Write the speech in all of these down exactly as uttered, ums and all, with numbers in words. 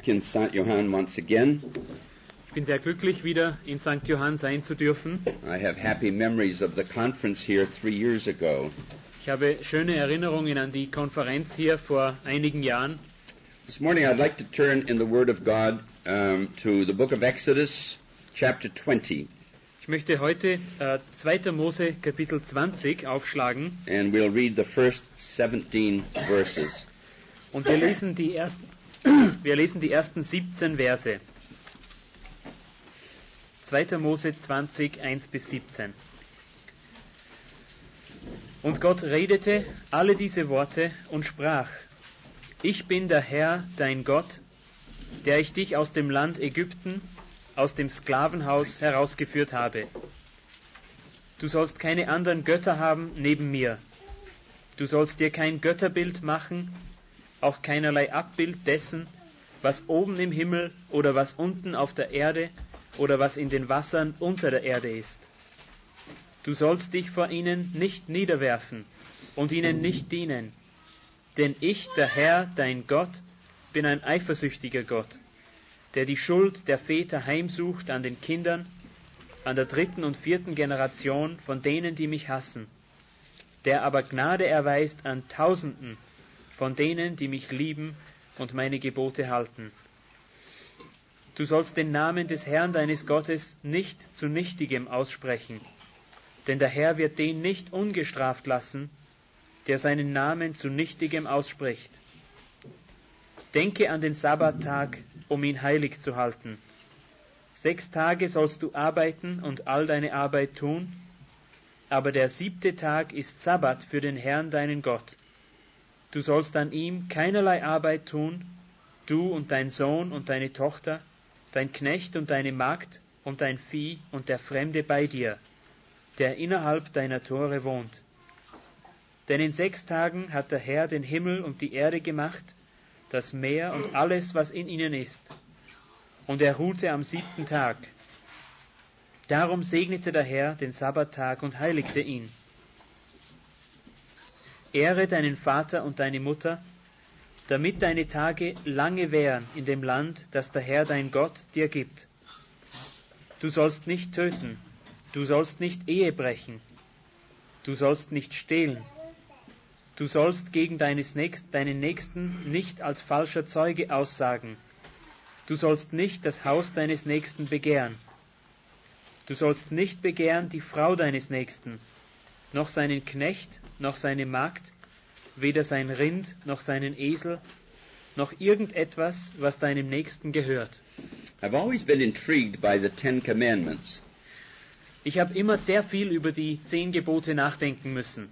back in Saint Johann once again. Ich bin sehr glücklich, wieder in Sankt Johann sein zu dürfen. I have happy memories of the conference here three years ago. Ich habe schöne Erinnerungen an die Konferenz hier vor einigen Jahren. This morning I'd like to turn in the Word of God um, to the book of Exodus, chapter twenty. Ich möchte heute äh, zweiter Mose Kapitel zwanzig aufschlagen. And we'll read the first seventeen verses. Und wir lesen die ersten, wir lesen die ersten siebzehn Verse. zweiter Mose zwanzig, eins bis siebzehn. Und Gott redete alle diese Worte und sprach: Ich bin der Herr, dein Gott, der ich dich aus dem Land Ägypten, aus dem Sklavenhaus herausgeführt habe. Du sollst keine anderen Götter haben neben mir. Du sollst dir kein Götterbild machen, auch keinerlei Abbild dessen, was oben im Himmel oder was unten auf der Erde oder was in den Wassern unter der Erde ist. Du sollst dich vor ihnen nicht niederwerfen und ihnen nicht dienen, denn ich, der Herr, dein Gott, bin ein eifersüchtiger Gott, der die Schuld der Väter heimsucht an den Kindern, an der dritten und vierten Generation von denen, die mich hassen, der aber Gnade erweist an Tausenden von denen, die mich lieben und meine Gebote halten. Du sollst den Namen des Herrn deines Gottes nicht zu Nichtigem aussprechen, denn der Herr wird den nicht ungestraft lassen, der seinen Namen zu Nichtigem ausspricht. Denke an den Sabbattag, um ihn heilig zu halten. Sechs Tage sollst du arbeiten und all deine Arbeit tun, aber der siebte Tag ist Sabbat für den Herrn deinen Gott. Du sollst an ihm keinerlei Arbeit tun, du und dein Sohn und deine Tochter, dein Knecht und deine Magd und dein Vieh und der Fremde bei dir, der innerhalb deiner Tore wohnt. Denn in sechs Tagen hat der Herr den Himmel und die Erde gemacht, das Meer und alles, was in ihnen ist. Und er ruhte am siebten Tag. Darum segnete der Herr den Sabbattag und heiligte ihn. Ehre deinen Vater und deine Mutter, damit deine Tage lange währen in dem Land, das der Herr dein Gott dir gibt. Du sollst nicht töten, du sollst nicht Ehe brechen, du sollst nicht stehlen, du sollst gegen deines Nächst, deinen Nächsten nicht als falscher Zeuge aussagen, du sollst nicht das Haus deines Nächsten begehren, du sollst nicht begehren die Frau deines Nächsten, noch seinen Knecht, noch seine Magd, weder sein Rind, noch seinen Esel, noch irgendetwas, was deinem Nächsten gehört. I've always been intrigued by the Ten Commandments. Ich habe immer sehr viel über die zehn Gebote nachdenken müssen.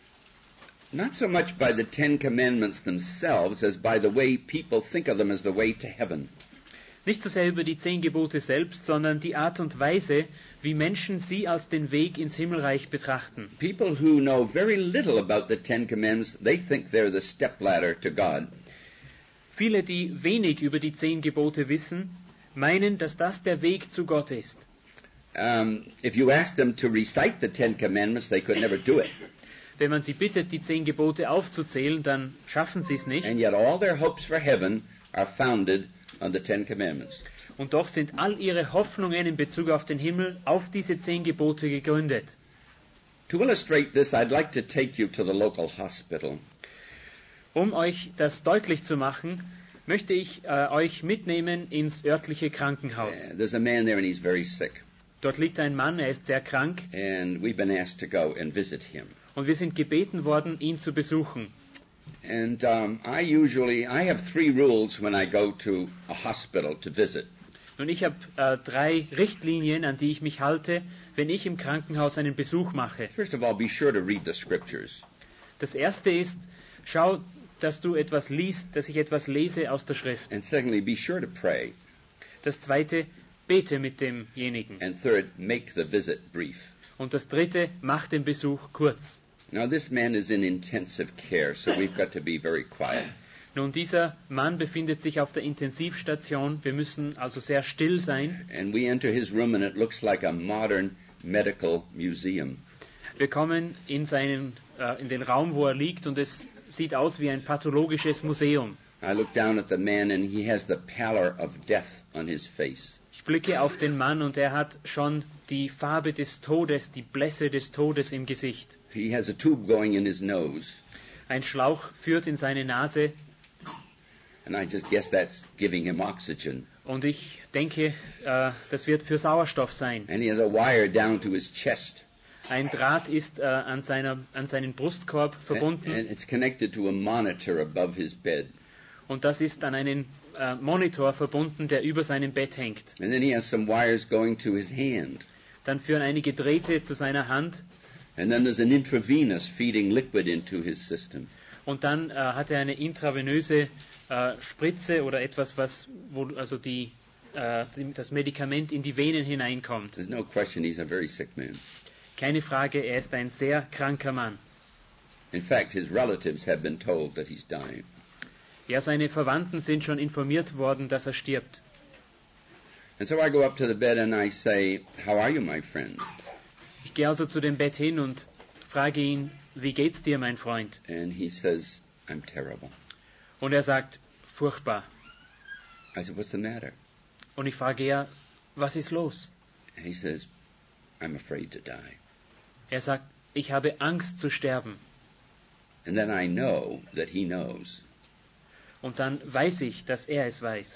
Not so much by the Ten Commandments themselves as by the way people think of them as the way to heaven. Nicht so sehr über die zehn Gebote selbst, sondern die Art und Weise, wie Menschen sie als den Weg ins Himmelreich betrachten. People who know very little about the Ten Commandments, they think they're the stepladder to God. Viele, die wenig über die zehn Gebote wissen, meinen, dass das der Weg zu Gott ist. Um, if you ask them to recite the Ten Commandments, they could never do it. Wenn man sie bittet, die zehn Gebote aufzuzählen, dann schaffen sie es nicht. And yet all their hopes for heaven are founded on the Ten Commandments. Und doch sind all ihre Hoffnungen in Bezug auf den Himmel auf diese zehn Gebote gegründet. To illustrate this, I'd like to take you to the local hospital. Um euch das deutlich zu machen, möchte ich äh, euch mitnehmen ins örtliche Krankenhaus. Uh, there's a man there and he's very sick. Dort liegt ein Mann, er ist sehr krank. And we've been asked to go and visit him. Und wir sind gebeten worden, ihn zu besuchen. And um, I usually, I have three rules when I go to a hospital to visit. Nun, ich habe äh, drei Richtlinien, an die ich mich halte, wenn ich im Krankenhaus einen Besuch mache. First of all, be sure to read the scriptures. Das erste ist, schau, dass du etwas liest, dass ich etwas lese aus der Schrift. And secondly, be sure to pray. Das zweite, bete mit demjenigen. And third, make the visit brief. Und das dritte, mach den Besuch kurz. Now, this man is in intensive care, so we've got to be very quiet. Nun, dieser Mann befindet sich auf der Intensivstation. Wir müssen also sehr still sein. And we enter his room, and it looks like a modern medical museum. Wir kommen in, seinen, äh, in den Raum, wo er liegt, und es sieht aus wie ein pathologisches Museum. I look down at the man and he has the pallor of death on his face. Ich blicke auf den Mann und er hat schon die Farbe des Todes, die Blässe des Todes im Gesicht. He has a tube going in his nose. Ein Schlauch führt in seine Nase. And I just guess that's giving him oxygen. Und ich denke, äh, das wird für Sauerstoff sein. And he has a wire down to his chest. Ein Draht ist äh, an, seiner, an seinen Brustkorb verbunden. And, and it's connected to a monitor above his bed. Und das ist an einen äh, Monitor verbunden, der über seinem Bett hängt. And then he has some wires going to his hand. Dann führen einige Drähte zu seiner Hand. And then there's an intravenous feeding liquid into his system. Und dann äh, hat er eine intravenöse äh, Spritze oder etwas, was, wo also die, äh, die, das Medikament in die Venen hineinkommt. There's no question he's a very sick man. Keine Frage, er ist ein sehr kranker Mann. In fact, his relatives have been told that he's dying. Ja, seine Verwandten sind schon informiert worden, dass er stirbt. And so I go up to the bed and I say, "How are you, my friend?" Ich gehe also zu dem Bett hin und frage ihn, wie geht's dir, mein Freund? And he says, "I'm terrible." Und er sagt, furchtbar. I said, "What's the matter?" Und ich frage ja, was ist los? And he says, "I'm afraid to die." Er sagt, ich habe Angst zu sterben. And then I know that he knows. Und dann weiß ich, dass er es weiß.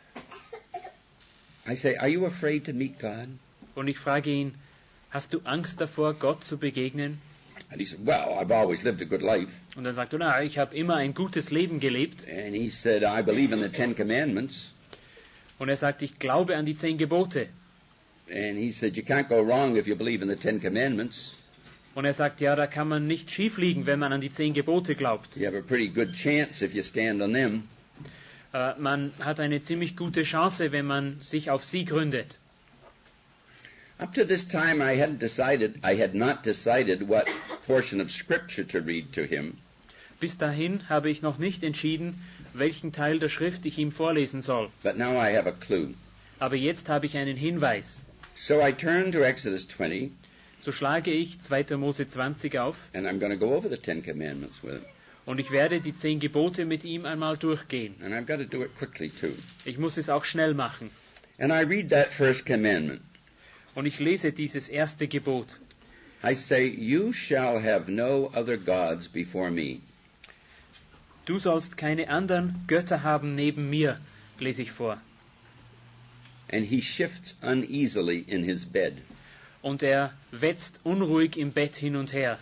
I say, "Are you afraid to meet God?" Und ich frage ihn, hast du Angst davor, Gott zu begegnen? And he said, "Well, I've always lived a good life." Und dann sagt er, na, ich habe immer ein gutes Leben gelebt. And he said, "I believe in the Ten Commandments." Und er sagt, ich glaube an die zehn Gebote. And he said, "You can't go wrong if you believe in the Ten Commandments. Und er sagt, ja, da kann man nicht schief liegen, wenn man an die zehn Gebote glaubt. You have a pretty good chance if you stand on them." Äh, man hat eine ziemlich gute Chance, wenn man sich auf sie gründet. Up to this time, I hadn't decided, I had not decided what portion of Scripture to read to him. Bis dahin habe ich noch nicht entschieden, welchen Teil der Schrift ich ihm vorlesen soll. But now I have a clue. Aber jetzt habe ich einen Hinweis. So I turn to Exodus twenty, So schlage ich zweiter Mose zwanzig auf and I'm going to go over the Ten Commandments with him. und ich werde die zehn Gebote mit ihm einmal durchgehen. And I've got to do it quickly, too. Ich muss es auch schnell machen. And I read that first commandment. Und ich lese dieses erste Gebot. I say, "You shall have no other gods before me." Du sollst keine anderen Götter haben neben mir, lese ich vor. And he shifts uneasily in his bed. Und er wetzt unruhig im Bett hin und her.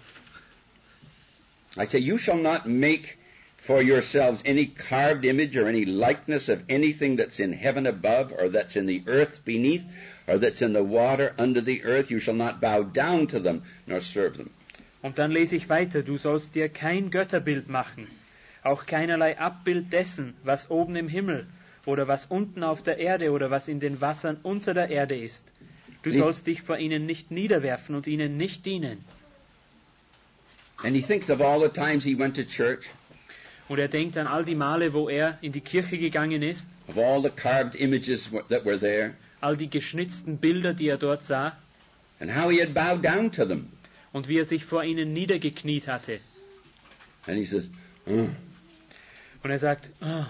I say, "You shall not make for yourselves any carved image or any likeness of anything that's in heaven above, or that's in the earth beneath, or that's in the water under the earth. You shall not bow down to them, nor serve them." Und dann lese ich weiter. Du sollst dir kein Götterbild machen, auch keinerlei Abbild dessen, was oben im Himmel oder was unten auf der Erde oder was in den Wassern unter der Erde ist. Du sollst dich vor ihnen nicht niederwerfen und ihnen nicht dienen. And he thinks of all the times he went to church, Und er denkt an all die Male, wo er in die Kirche gegangen ist, of all the carved images w- that were there, all die geschnitzten Bilder, die er dort sah, and how he had bowed down to them. und wie er sich vor ihnen niedergekniet hatte. And he says, "Oh." Und er sagt, ah.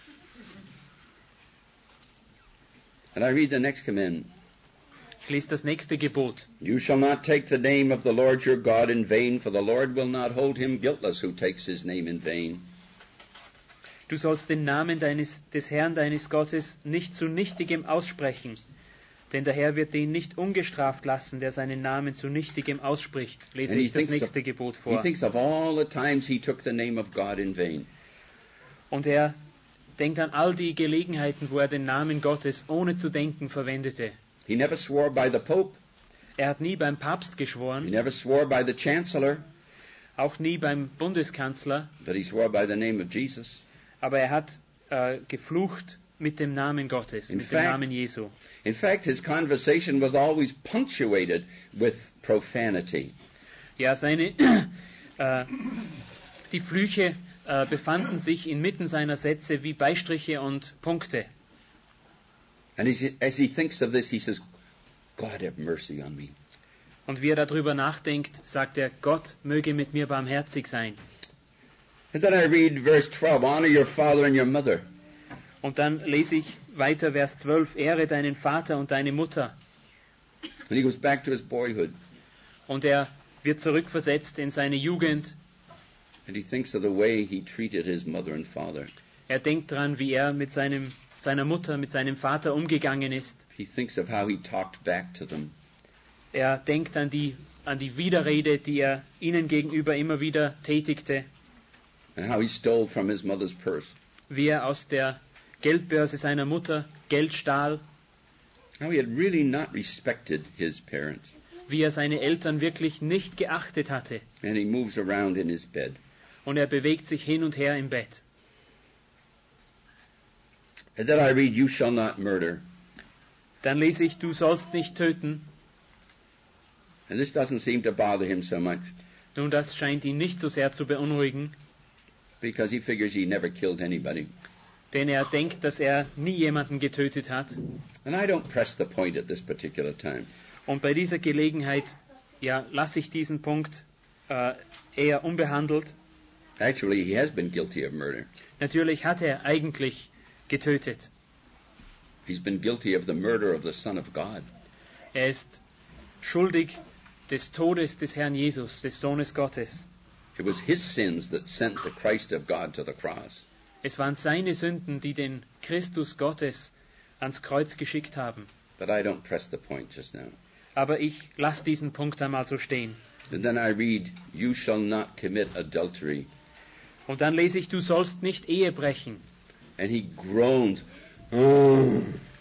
And I read the next commandment. Ich lese das nächste Gebot. "You shall not take the name of the Lord your God in vain, for the Lord will not hold him guiltless who takes his name in vain." Du sollst den Namen deines, des Herrn deines Gottes nicht zu nichtigem aussprechen, denn der Herr wird den nicht ungestraft lassen, der seinen Namen zu nichtigem ausspricht. Lese And he ich das thinks of- nächste Gebot He vor. thinks of all the times he took the name of God in vain. Und er denkt an all die Gelegenheiten, wo er den Namen Gottes ohne zu denken verwendete. He never swore by the Pope. Er hat nie beim Papst He geschworen, never swore by the Chancellor, auch nie beim Bundeskanzler, but he swore by the name of Jesus. aber er hat äh, geflucht mit dem Namen Gottes, In mit fact- dem Namen Jesu. In fact, his conversation was always punctuated with profanity. Ja, seine, äh, die Flüche äh, befanden sich inmitten seiner Sätze wie Beistriche und Punkte. And as he, as he thinks of this, he says, "God have mercy on me." Und wie er darüber nachdenkt, sagt er, Gott möge mit mir barmherzig sein. And then I read verse twelve, honor your father and your mother. Und dann lese ich weiter Vers zwölf, ehre deinen Vater und deine Mutter. And he goes back to his boyhood. Und er wird zurückversetzt in seine Jugend. And he thinks of the way he treated his mother and father. Er denkt daran, wie er mit seinem, seiner Mutter, mit seinem Vater umgegangen ist. He thinks of how he talked back to them. Er denkt an die, an die Widerrede, die er ihnen gegenüber immer wieder tätigte. And how he stole from his mother's purse. Wie er aus der Geldbörse seiner Mutter Geld stahl. How he had really not respected his parents. Wie er seine Eltern wirklich nicht geachtet hatte. And he moves around in his bed. Und er bewegt sich hin und her im Bett. And then I read, you shall not murder. Dann lese ich, du sollst nicht töten. And this doesn't seem to bother him so much, Nun, das scheint ihn nicht so sehr zu beunruhigen, because he figures he never killed anybody. denn er denkt, dass er nie jemanden getötet hat. And I don't press the point at this particular time. Und bei dieser Gelegenheit, ja, lasse ich diesen Punkt äh, eher unbehandelt. Actually, he has been guilty of murder. Natürlich hat er eigentlich getötet. He's been guilty of the murder of the Son of God. Er ist schuldig des Todes des Herrn Jesus, des Sohnes Gottes. It was his sins that sent the Christ of God to the cross. Es waren seine Sünden, die den Christus Gottes ans Kreuz geschickt haben. But I don't press the point just now. Aber ich lasse diesen Punkt einmal so stehen. And then I read, you shall not commit adultery. Und dann lese ich, du sollst nicht Ehe brechen. And he groans, oh,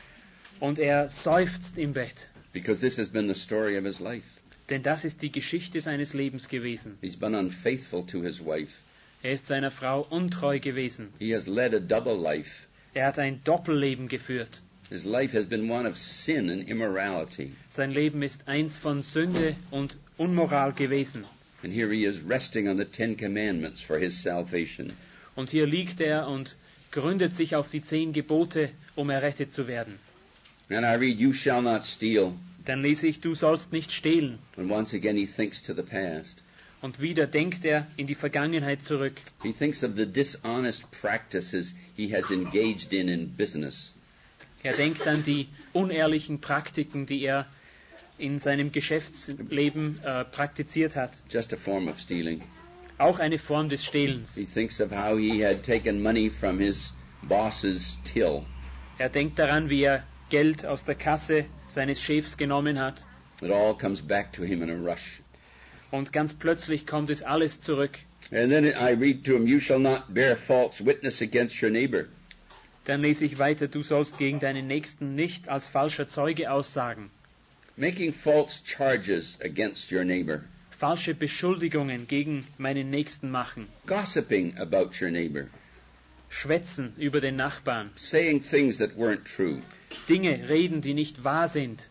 Und er seufzt im Bett. because this has been the story of his life. Denn das ist die Geschichte seines Lebens gewesen. He's been unfaithful to his wife. Er ist seiner Frau untreu gewesen. He has led a double life. Er hat ein Doppelleben geführt. His life has been one of sin and immorality. Sein Leben ist eins von Sünde und Unmoral gewesen. And here he is resting on the Ten Commandments for his salvation. Und hier liegt er und gründet sich auf die zehn Gebote, um errettet zu werden. And I read, you shall not steal. Dann lese ich, du sollst nicht stehlen. And once again he thinks to the past. Und wieder denkt er in die Vergangenheit zurück. He thinks of the dishonest practices he has engaged in in business. Er denkt an die unehrlichen Praktiken, die er in seinem Geschäftsleben äh, praktiziert hat. Just a form of stealing. Auch eine Form des Stehlens. He thinks of how he had taken money from his boss's till. Er denkt daran, wie er Geld aus der Kasse seines Chefs genommen hat. It all comes back to him in a rush. Und ganz plötzlich kommt es alles zurück. And then I read to him, you shall not bear false witness against your neighbor. Dann lese ich weiter, du sollst gegen deinen Nächsten nicht als falscher Zeuge aussagen. Making false charges against your neighbor. Falsche Beschuldigungen gegen meinen Nächsten machen. Gossiping about your neighbor. Schwätzen über den Nachbarn. Saying things that weren't true. Dinge reden, die nicht wahr sind.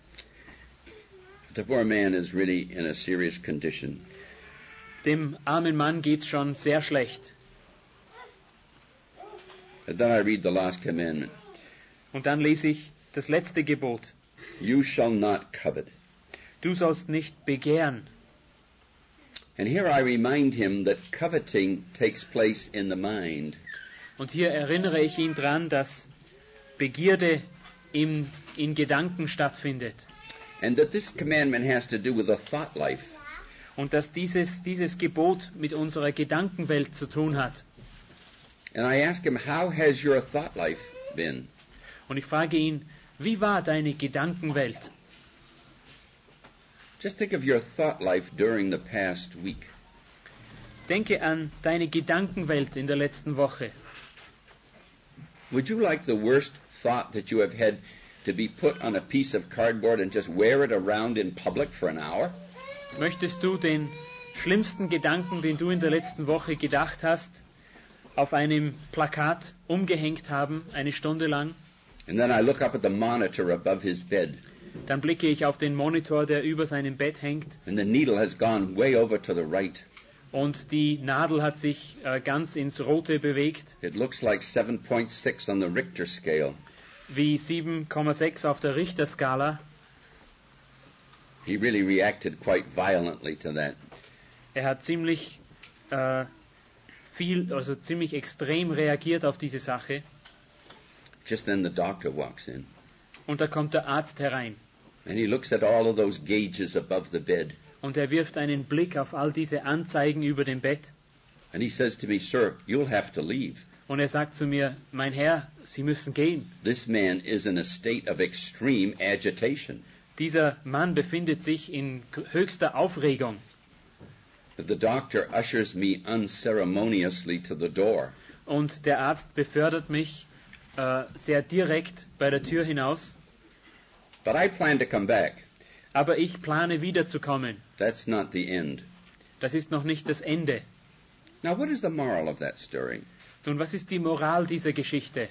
The poor man is really in a serious condition. Dem armen Mann geht's schon sehr schlecht. And then I read the last commandment. Und dann lese ich das letzte Gebot. You shall not covet. Du sollst nicht begehren. And here I remind him that coveting takes place in the mind. Und hier erinnere ich ihn dran, dass Begierde im, in Gedanken stattfindet. And that this commandment has to do with a thought life. Und dass dieses, dieses Gebot mit unserer Gedankenwelt zu tun hat. And I ask him, how has your thought life been? Und ich frage ihn, wie war deine Gedankenwelt? Just think of your thought life during the past week. Denke an deine Gedankenwelt in der letzten Woche. Would you like the worst thought that you have had to be put on a piece of cardboard and just wear it around in public for an hour? Möchtest du den schlimmsten Gedanken, den du in der letzten Woche gedacht hast, auf einem Plakat umgehängt haben, eine Stunde lang? And then I look up at the monitor above his bed. Dann blicke ich auf den Monitor, der über seinem Bett hängt, And the needle has gone way over to the right. und die Nadel hat sich äh, ganz ins Rote bewegt, It looks like seven point six on the Richter scale. wie sieben Komma sechs auf der Richterskala. He really reacted quite violently to that. Er hat ziemlich äh, viel, also ziemlich extrem reagiert auf diese Sache. Just then the doctor walks in, Und da kommt der Arzt herein. and he looks at all of those gauges above the bed, Und er wirft einen Blick auf all diese Anzeigen über dem Bett. and he says to me, "Sir, you'll have to leave. Und er sagt zu mir, mein Herr, Sie müssen gehen. This man is in a state of extreme agitation." Dieser Mann befindet sich in höchster Aufregung. But the doctor ushers me unceremoniously to the door. Und der Arzt befördert mich äh, sehr direkt bei der Tür hinaus. But I plan to come back. Aber ich plane wiederzukommen. That's not the end. Das ist noch nicht das Ende. Now, what is the moral of that story? Nun, was ist die Moral dieser Geschichte?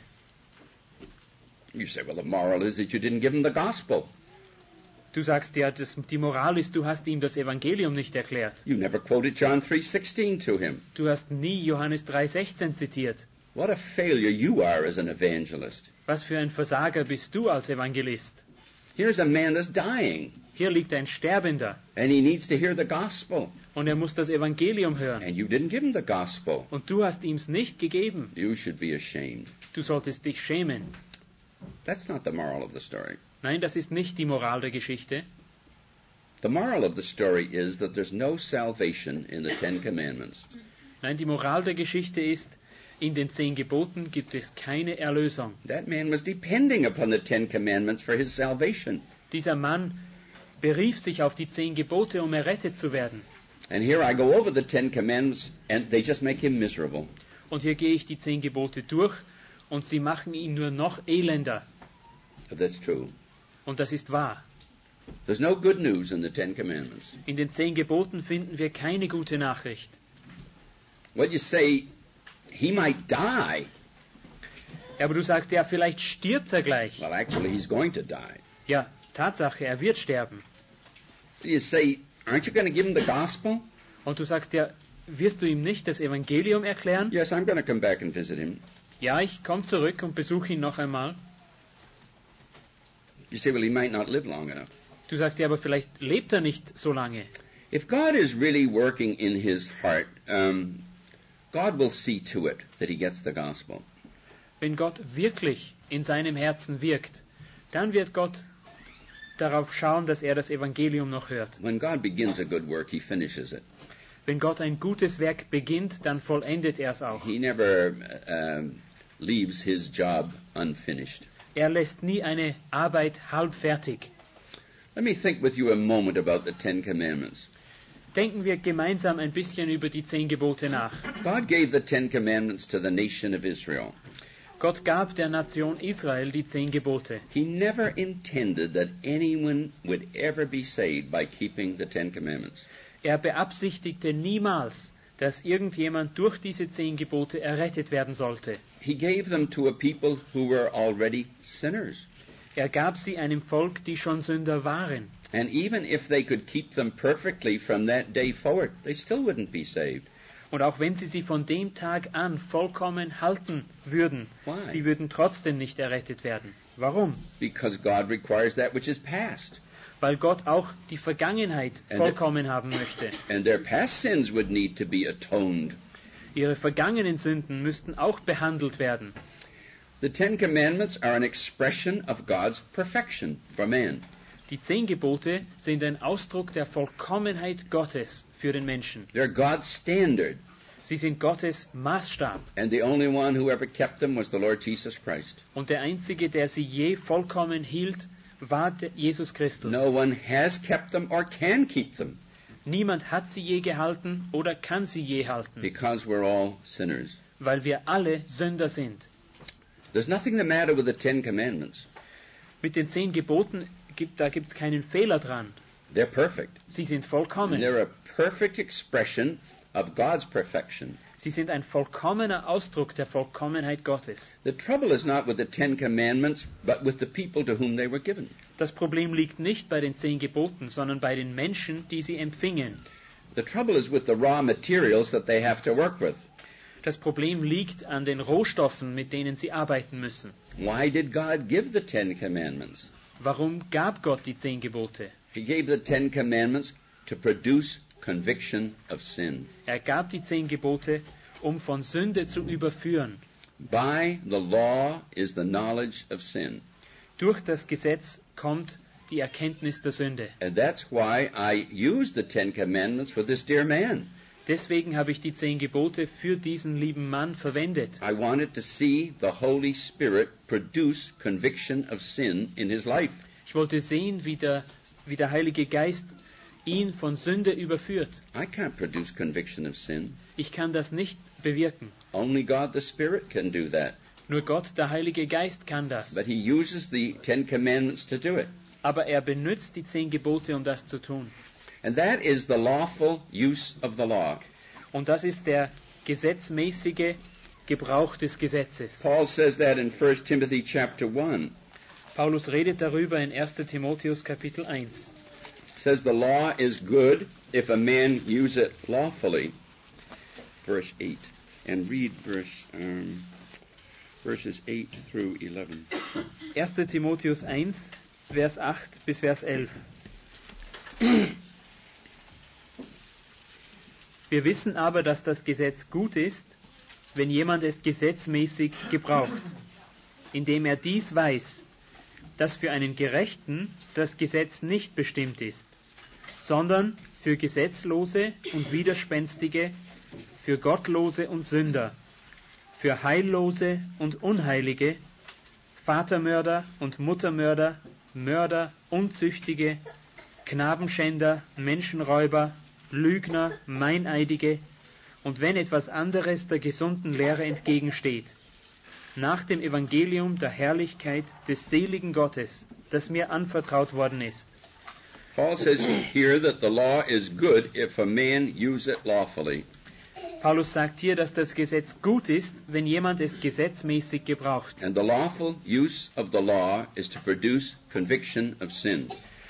You say, well, the moral is that you didn't give him the gospel. Du sagst ja, das, die Moral ist, du hast ihm das Evangelium nicht erklärt. You never quoted John three sixteen to him. Du hast nie Johannes drei sechzehn zitiert. What a failure you are as an evangelist. Was für ein Versager bist du als Evangelist? Here's a man that's dying, Hier liegt ein Sterbender and he needs to hear the gospel, und er muss das Evangelium hören. and you didn't give him the gospel. Und du hast ihm's nicht gegeben. You should be ashamed. Du solltest dich schämen. That's not the moral of the story. Nein, das ist nicht die Moral der Geschichte. The moral of the story is that there's no salvation in the Ten Commandments. Nein, die Moral der Geschichte ist, in den zehn Geboten gibt es keine Erlösung. That man was depending upon the Ten Commandments for his salvation. Dieser Mann berief sich auf die zehn Gebote, um errettet zu werden. And here I go over the Ten Commandments, and they just make him miserable. Und hier gehe ich die zehn Gebote durch und sie machen ihn nur noch elender. If that's true. Und das ist wahr. There's no good news in the Ten Commandments. In den zehn Geboten finden wir keine gute Nachricht. Well, you say, he might die. Aber du sagst, ja, vielleicht stirbt er gleich. Well, actually, he's going to die. Ja, Tatsache, er wird sterben. You say, aren't you going to give him the gospel? Und du sagst, ja, wirst du ihm nicht das Evangelium erklären? Yes, I'm going to come back and visit him. Ja, ich komme zurück und besuche ihn noch einmal. You say, well, he might not live long enough. Du sagst, ja, aber vielleicht lebt er nicht so lange. If God is really working in his heart, um, God will see to it that he gets the gospel. Wenn Gott wirklich in seinem Herzen wirkt, dann wird Gott darauf schauen, dass er das Evangelium noch hört. When God begins a good work, he finishes it. Wenn Gott ein gutes Werk beginnt, dann vollendet er es auch. He never um, leaves his job unfinished. Er lässt nie eine Arbeit halb fertig. Let me think with you a moment about the Ten Commandments. Denken wir gemeinsam ein bisschen über die zehn Gebote nach. God gave the Ten Commandments to the nation of Israel. Gott gab der Nation Israel die zehn Gebote. He never intended that anyone would ever be saved by keeping the Ten Commandments. Er beabsichtigte niemals, dass irgendjemand durch diese zehn Gebote errettet werden sollte. He gave them to a people who were already sinners. Er gab sie einem Volk, die schon Sünder waren. And even if they could keep them perfectly from that day forward, they still wouldn't be saved. Und auch wenn sie sie von dem Tag an vollkommen halten würden, Why? sie würden trotzdem nicht errettet werden. Warum? Because God requires that which is past. Weil Gott auch die Vergangenheit And vollkommen haben möchte. And their past sins would need to be atoned. Ihre vergangenen Sünden müssten auch behandelt werden. The Ten Commandments are an expression of God's perfection for man. Die zehn Gebote sind ein Ausdruck der Vollkommenheit Gottes für den Menschen. They're God's standard. Sie sind Gottes Maßstab. And the only one who ever kept them was the Lord Jesus Christ. Und der Einzige, der sie je vollkommen hielt, war der Jesus Christus. No one has kept them or can keep them Niemand hat sie je gehalten oder kann sie je halten, because we're all sinners. weil wir alle Sünder sind. There's nothing the matter with the Ten Commandments. Mit den zehn Geboten gibt da gibt's keinen Fehler dran. They're perfect. Sie sind And vollkommen. they're a perfect expression of God's perfection. Sie sind ein vollkommener Ausdruck der Vollkommenheit Gottes. The trouble is not with the Ten Commandments, but with the people to whom they were given. Das Problem liegt nicht bei den zehn Geboten, sondern bei den Menschen, die sie empfingen. The trouble is with the raw materials that they have to work with. Das Problem liegt an den Rohstoffen, mit denen sie arbeiten müssen. Why did God give the Ten Commandments? Warum gab Gott die zehn Gebote? He gave the Ten Commandments to produce conviction of sin. Er gab die zehn Gebote, um von Sünde zu überführen. By the law is the knowledge of sin. Durch das Gesetz kommt die Erkenntnis der Sünde. And that's why I use the Ten Commandments for this dear man. Deswegen habe ich die zehn Gebote für diesen lieben Mann verwendet. I wanted to see the Holy Spirit produce conviction of sin in his life. Ich wollte sehen, wie der, wie der Heilige Geist ihn von Sünde überführt. I can't produce conviction of sin. Ich kann das nicht bewirken. Only God the Spirit can do that. Nur Gott, der Heilige Geist, kann das. But he uses the Ten Commandments to do it. Aber er benutzt die zehn Gebote, um das zu tun. And that is the lawful use of the law. Und das ist der gesetzmäßige Gebrauch des Gesetzes. Paul says that in First Timothy chapter one. Paulus redet darüber in Erster Timotheus Kapitel eins. Says the law is good if a man use it lawfully. Verse eight. And read verse um, verses eight through eleven. Erster Timotheus eins, Vers acht bis Vers elf. Wir wissen aber, dass das Gesetz gut ist, wenn jemand es gesetzmäßig gebraucht, indem er dies weiß, dass für einen Gerechten das Gesetz nicht bestimmt ist, sondern für Gesetzlose und Widerspenstige, für Gottlose und Sünder, für Heillose und Unheilige, Vatermörder und Muttermörder, Mörder, Unzüchtige, Knabenschänder, Menschenräuber, Lügner, Meineidige und wenn etwas anderes der gesunden Lehre entgegensteht, nach dem Evangelium der Herrlichkeit des seligen Gottes, das mir anvertraut worden ist. Paul says here that the law is good if a man use it lawfully. Paulus sagt hier, dass das Gesetz gut ist, wenn jemand es gesetzmäßig gebraucht. And the lawful use of the law is to produce conviction of sin.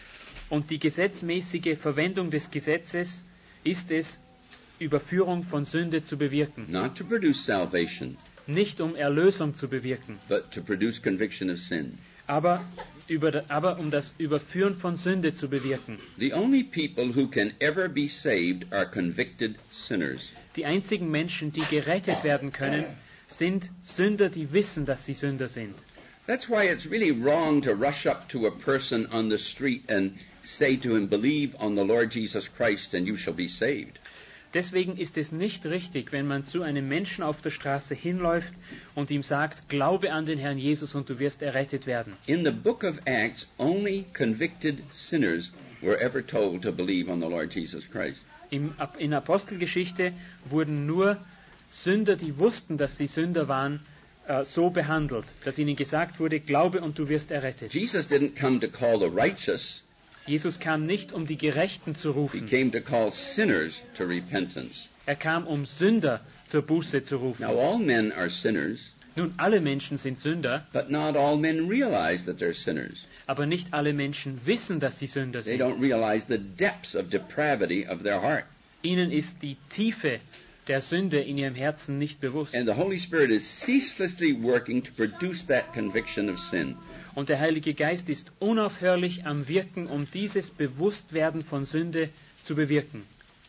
Und die gesetzmäßige Verwendung des Gesetzes ist es, Überführung von Sünde zu bewirken. Not to produce salvation, Nicht um Erlösung zu bewirken, but to produce conviction of sin. aber, über, aber um das Überführen von Sünde zu bewirken. The only people who can ever be saved are convicted sinners. Die einzigen Menschen, die gerettet werden können, sind Sünder, die wissen, dass sie Sünder sind. That's why it's really wrong to rush up to a person on the street and say to him, believe on the Lord Jesus Christ and you shall be saved. Deswegen ist es nicht richtig, wenn man zu einem Menschen auf der Straße hinläuft und ihm sagt, glaube an den Herrn Jesus und du wirst errettet werden. In the book of Acts, only convicted sinners were ever told to believe on the Lord Jesus Christ. Im, in Apostelgeschichte wurden nur Sünder, die wussten, dass sie Sünder waren, äh, so behandelt, dass ihnen gesagt wurde, glaube und du wirst errettet. Jesus didn't come to call the righteous. Jesus kam nicht, um die Gerechten zu He rufen. came to call sinners to repentance. Er kam, um Sünder zur Buße zu rufen. Now, all men are sinners, Nun, alle Menschen sind Sünder, but not all men realize that they're sinners. aber nicht alle Menschen wissen, dass sie Sünder They sind. don't realize the depths of depravity of their heart. Ihnen ist die Tiefe der Sünde in ihrem Herzen nicht bewusst. And the Holy Spirit is ceaselessly working to produce that conviction of sin. Und der Heilige Geist ist unaufhörlich am Wirken, um dieses Bewusstwerden von Sünde zu bewirken.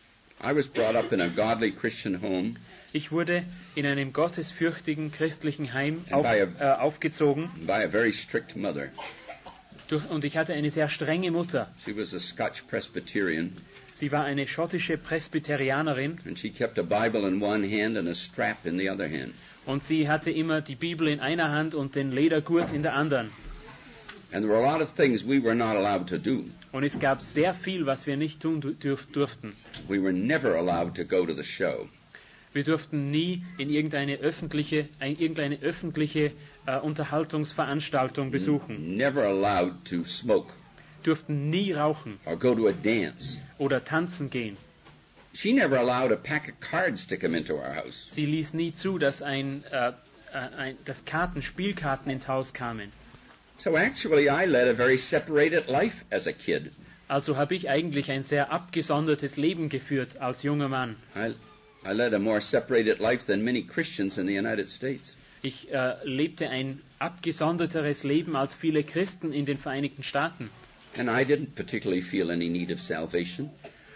I was brought up in a godly Christian home, Ich wurde in einem gottesfürchtigen christlichen Heim auf, by äh, aufgezogen by a very strict mother. durch, und ich hatte eine sehr strenge Mutter. She was a Scotch Presbyterian, Sie war eine schottische Presbyterianerin and she kept a Bible in one hand and a strap in the other hand. und sie hatte immer die Bibel in einer Hand und den Ledergurt in der anderen. And there were a lot of things we were not allowed to do. Und es gab sehr viel, was wir nicht tun dürf, durften. We were never allowed to go to the show. Wir durften nie in irgendeine öffentliche, ein, irgendeine öffentliche äh, Unterhaltungsveranstaltung besuchen. Never allowed to smoke Durften nie rauchen or go to a dance. oder tanzen gehen. She never allowed a pack of cards to come into our house. Sie ließ nie zu, dass, ein, äh, äh, ein, dass Karten, Spielkarten ins Haus kamen. So actually I led a very separated life as a kid. Also habe ich eigentlich ein sehr abgesondertes Leben geführt als junger Mann. I, I led a more separated life than many Christians in the United States. Ich äh, lebte ein abgesonderteres Leben als viele Christen in den Vereinigten Staaten. And I didn't particularly feel any need of salvation.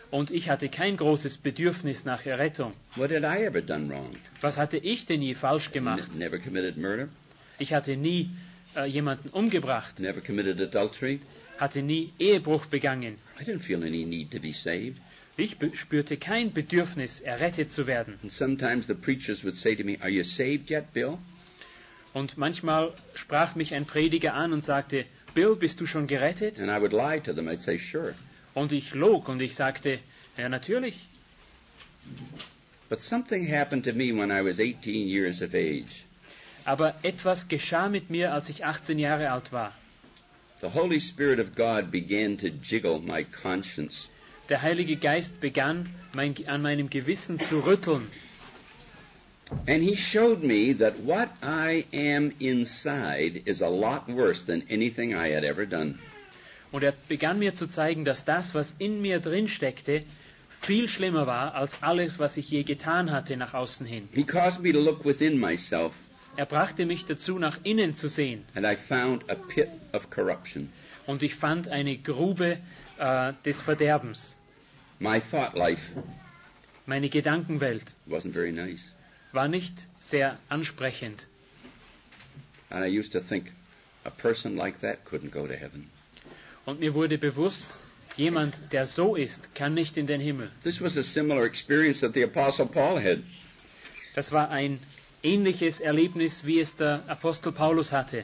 Und ich hatte kein großes Bedürfnis nach Errettung. What had I ever done wrong? Was hatte ich denn je falsch gemacht? N- never committed murder, Ich hatte nie äh, jemanden umgebracht, never committed adultery. hatte nie Ehebruch begangen. I didn't feel any need to be saved. Ich be- spürte kein Bedürfnis, errettet zu werden. And sometimes the preachers would say to me, "Are you saved yet, Bill?" Und manchmal sprach mich ein Prediger an und sagte, Bill, bist du schon gerettet? And I would lie to them. I'd say, "Sure." Und ich log und ich sagte, ja natürlich. But something happened to me when I was eighteen years of age. Aber etwas geschah mit mir, als ich achtzehn Jahre alt war. The Holy Spirit of God began to jiggle my conscience. Der Heilige Geist begann, mein, an meinem Gewissen zu rütteln. And he showed me that what I am inside is a lot worse than anything I had ever done. Und er begann mir zu zeigen, dass das, was in mir drin steckte, viel schlimmer war als alles, was ich je getan hatte nach außen hin. He caused me to look within myself, Er brachte mich dazu, nach innen zu sehen. and I found a pit of corruption. Und ich fand eine Grube äh, des Verderbens. My thought life Meine Gedankenwelt wasn't very nice. war nicht sehr ansprechend. And I used to think, a person like that couldn't go to heaven. Und mir wurde bewusst, jemand, der so ist, kann nicht in den Himmel. This was a similar experience that the Apostle Paul had. Das war ein ähnliches Erlebnis, wie es der Apostel Paulus hatte.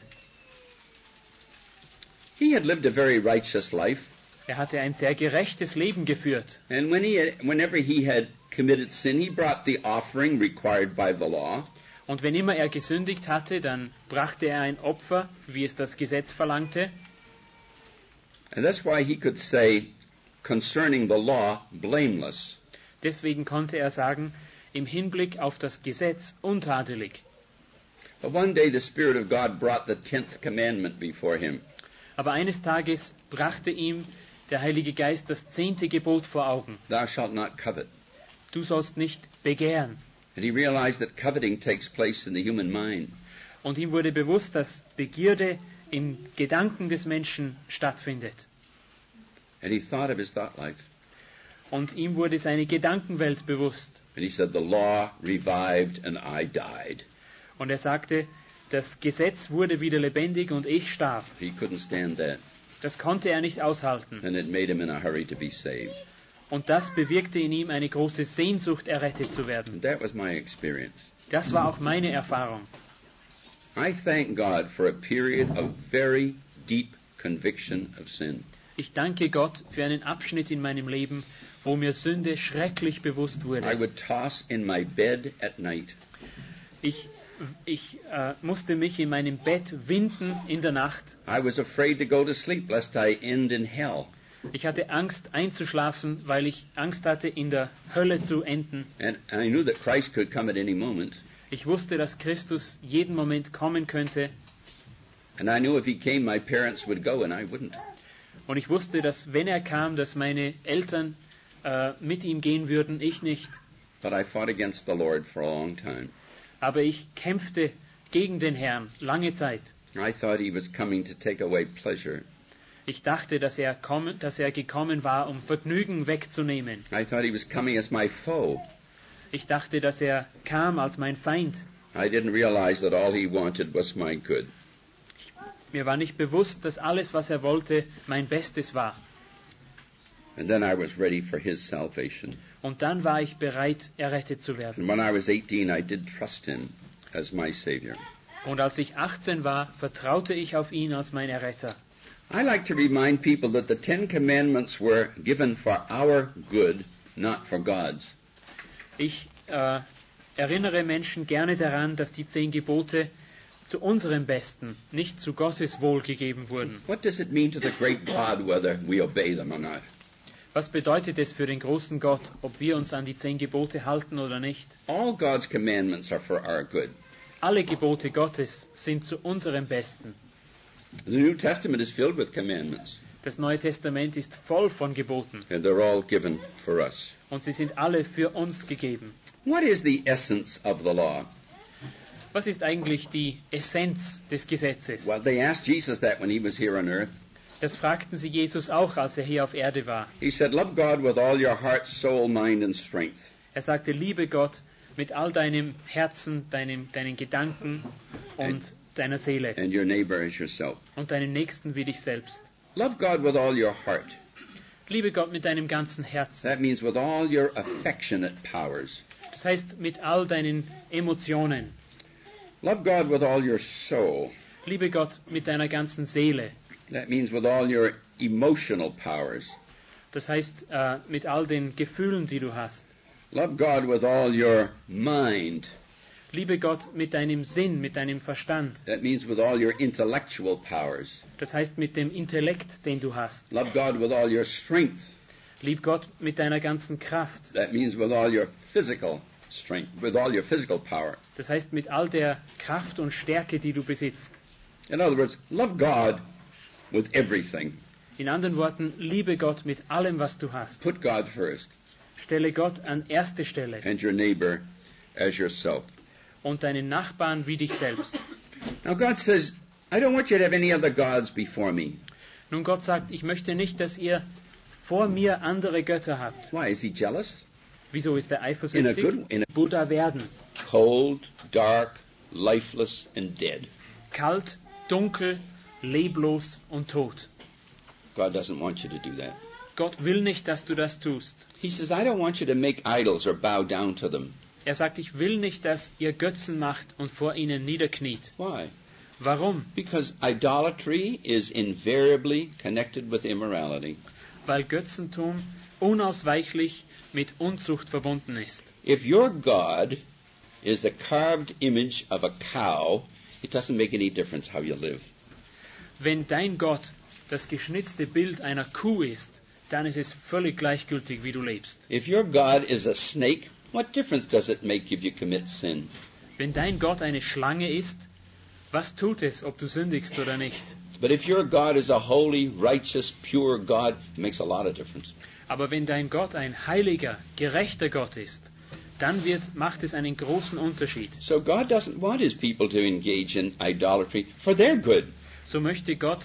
He had lived a very righteous life, Er hatte ein sehr gerechtes Leben geführt. and when he had, whenever he had committed sin, he brought the offering required by the law. Und wenn immer er gesündigt hatte, dann brachte er ein Opfer, wie es das Gesetz verlangte. And that's why he could say, concerning the law, blameless. Deswegen konnte er sagen, im Hinblick auf das Gesetz untadelig. But one day the Spirit of God brought the tenth commandment before him. Aber eines Tages brachte ihm der Heilige Geist das zehnte Gebot vor Augen. Thou shalt not covet. Du sollst nicht begehren. And he realized that coveting takes place in the human mind. Und ihm wurde bewusst, dass Begierde im Gedanken des Menschen stattfindet. And he thought of his thought life. Und ihm wurde seine Gedankenwelt bewusst. And he said, the law revived and I died. Und er sagte, das Gesetz wurde wieder lebendig und ich starb. He couldn't stand that. Das konnte er nicht aushalten. And it made him in a hurry to be saved. Und das bewirkte in ihm eine große Sehnsucht, errettet zu werden. And that was my experience. Das war auch meine Erfahrung. I thank God for a period of very deep conviction of sin. Ich danke Gott für einen Abschnitt in meinem Leben, wo mir Sünde schrecklich bewusst I wurde. would toss in my bed at night. Ich, ich äh, musste mich in meinem Bett winden in der Nacht. I was afraid to go to sleep lest I end in hell. Ich hatte Angst einzuschlafen, weil ich Angst hatte, in der Hölle zu enden. And I knew that Christ could come at any moment. Ich wusste, dass Christus jeden Moment kommen könnte. And I knew if he came, my parents would go and I wouldn't. Und ich wusste, dass wenn er kam, dass meine Eltern äh, mit ihm gehen würden, ich nicht. But I fought against the Lord for a long time. Aber ich kämpfte gegen den Herrn lange Zeit. I thought he was coming to take away pleasure. Ich dachte, dass er, kommen, dass er gekommen war, um Vergnügen wegzunehmen. I thought he was coming as my foe. Ich dachte, dass er kam als mein Feind. I didn't realize that all he wanted was my good. Mir war nicht bewusst, dass alles, was er wollte, mein Bestes war. And then I was ready for his salvation. Und dann war ich bereit, errettet zu werden. And when I was eighteen, I did trust him as my Savior. Und als ich achtzehn war, vertraute ich auf ihn als mein Erretter. I like to remind people that the Ten Commandments were given for our good, not for God's. Ich äh, erinnere Menschen gerne daran, dass die zehn Gebote zu unserem Besten, nicht zu Gottes Wohl gegeben wurden. What does it mean to the great God whether we obey them or not? Was bedeutet es für den großen Gott, ob wir uns an die zehn Gebote halten oder nicht? All God's commandments are for our good. Alle Gebote Gottes sind zu unserem Besten. The New Testament is filled with commandments, Das Neue Testament ist voll von Geboten and they're all given for us. und sie sind alle für uns gegeben. What is the essence of the law? Was ist eigentlich die Essenz des Gesetzes? Well, they asked Jesus that when he was here on earth. Das fragten sie Jesus auch, als er hier auf Erde war. He said, love God with all your heart, soul, mind, and strength. Er sagte, liebe Gott mit all deinem Herzen, deinem, deinen Gedanken und deiner Seele And your neighbor as yourself. und deinen Nächsten wie dich selbst. Love God with all your heart. Liebe Gott mit deinem ganzen Herzen. That means with all your affectionate powers. Das heißt mit all deinen Emotionen. Love God with all your soul. Liebe Gott mit deiner ganzen Seele. That means with all your emotional powers. Das heißt äh, mit all den Gefühlen, die du hast. Love God with all your mind. Liebe Gott mit deinem Sinn, mit deinem Verstand. That means with all your intellectual powers. Das heißt mit dem Intellekt, den du hast. Love God with all your strength. Lieb Gott mit deiner ganzen Kraft. That means with all your physical strength, with all your physical power. Das heißt mit all der Kraft und Stärke, die du besitzt. In other words, love God with everything. In anderen Worten, liebe Gott mit allem, was du hast. Put God first Stelle Gott an erste Stelle and your neighbor as yourself. und deinen Nachbarn wie dich selbst. Now God says, I don't want you to have any other gods before me. Nun Gott sagt, ich möchte nicht, dass ihr vor mir andere Götter habt. Why? Is he jealous? Wieso ist er In a eifersüchtig? good, in a Buddha werden. cold, dark, lifeless, and dead. Kalt, dunkel, leblos und tot. God doesn't want you to do that. Gott will nicht, dass du das tust. He says, I don't want you to make idols or bow down to them. Er sagt, ich will nicht, dass ihr Götzen macht und vor ihnen niederkniet. Why? Warum? Because idolatry is invariably connected with immorality. Weil Götzentum unausweichlich mit Unzucht verbunden ist. If your God is a carved image of a cow, it doesn't make any difference how you live. Wenn dein Gott das geschnitzte Bild einer Kuh ist, dann ist es völlig gleichgültig, wie du lebst. If your God is a snake, what difference does it make if you commit sin? Wenn dein Gott eine Schlange ist, was tut es, ob du sündigst oder nicht? But if your God is a holy, righteous, pure God, it makes a lot of difference. Aber wenn dein Gott ein heiliger, gerechter Gott ist, dann wird, macht es einen großen Unterschied. So God doesn't want his people to engage in idolatry for their good. So möchte Gott